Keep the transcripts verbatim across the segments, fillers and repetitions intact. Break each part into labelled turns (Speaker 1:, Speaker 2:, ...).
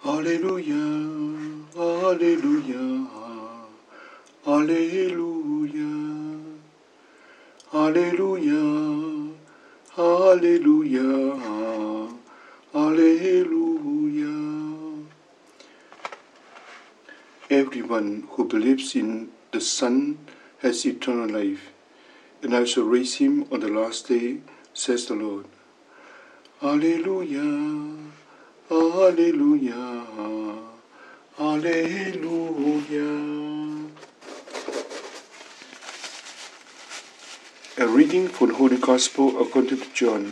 Speaker 1: Hallelujah, hallelujah, hallelujah, hallelujah, hallelujah, hallelujah. Everyone who believes in the Son has eternal life, and I shall raise him on the last day, says the Lord. Hallelujah, hallelujah, hallelujah. A reading from the Holy Gospel according to John.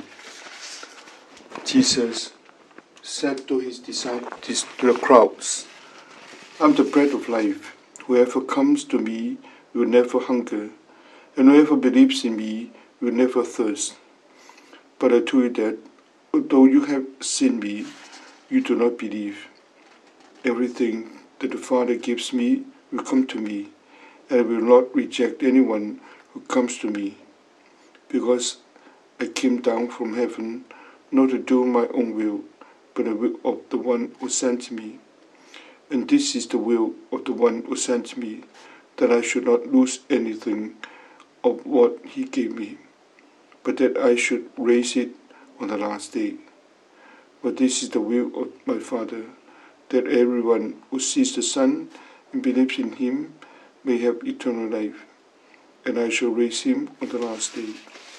Speaker 1: Jesus said to his disciples, to the crowds, I am the bread of life. Whoever comes to me will never hunger, and whoever believes in me will never thirst. But I tell you that, although you have seen me, you do not believe. Everything that the Father gives me will come to me, and I will not reject anyone who comes to me, because I came down from heaven not to do my own will, but the will of the one who sent me. And this is the will of the one who sent me, that I should not lose anything of what he gave me, but that I should raise it on the last day. But this is the will of my Father, that everyone who sees the Son and believes in him may have eternal life, and I shall raise him on the last day.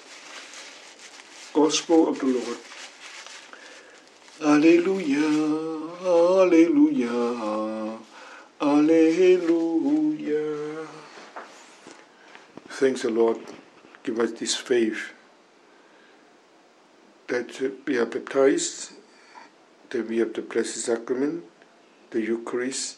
Speaker 1: Gospel of the Lord. Alleluia, alleluia, alleluia. Thanks the Lord, give us this faith that we are baptized, that we have the Blessed Sacrament, the Eucharist,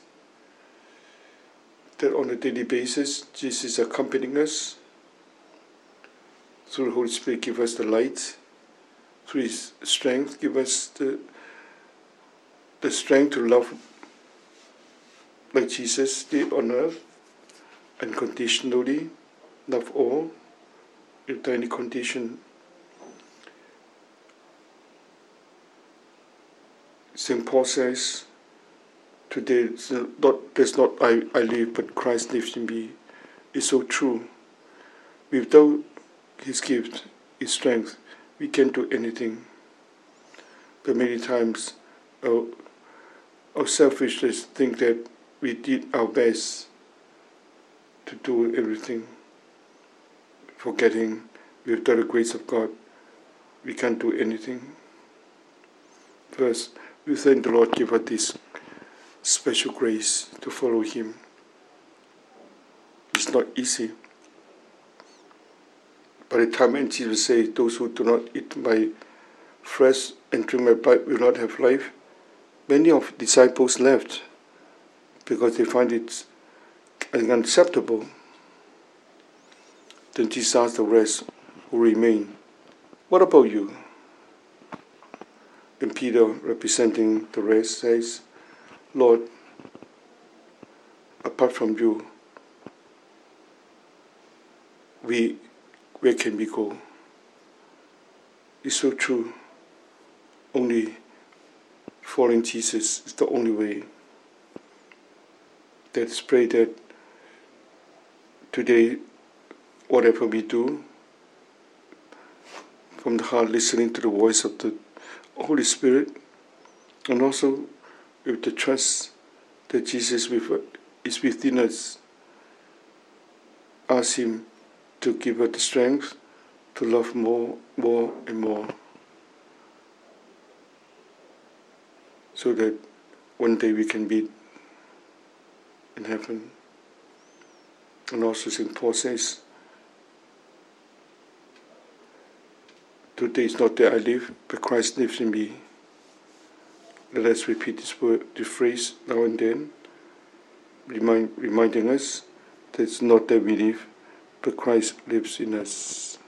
Speaker 1: that on a daily basis Jesus is accompanying us. Through the Holy Spirit give us the light, through His strength give us the, the strength to love like Jesus did on earth, unconditionally, love all, without any condition. Saint Paul says, today not, there's not I, I live, but Christ lives in me. It's so true. Without His gift, His strength, we can't do anything. But many times our, our selfishness think that we did our best to do everything, forgetting without the grace of God, we can't do anything. First, we thank the Lord give us this special grace to follow Him. It's not easy. By the time when Jesus says, those who do not eat my flesh and drink my blood will not have life, many of the disciples left because they find it unacceptable. Then Jesus asked the rest who remain, what about you? And Peter, representing the rest, says, Lord, apart from you, we, where can we go? It's so true. Only following Jesus is the only way. Let's pray that today, whatever we do, from the heart listening to the voice of the Holy Spirit, and also with the trust that Jesus is within us, ask Him to give us the strength to love more, more and more, so that one day we can be in heaven. And also Saint Paul says, today is not that I live, but Christ lives in me. Let us repeat this word, this phrase now and then, remind, reminding us that it's not that we live, but Christ lives in us.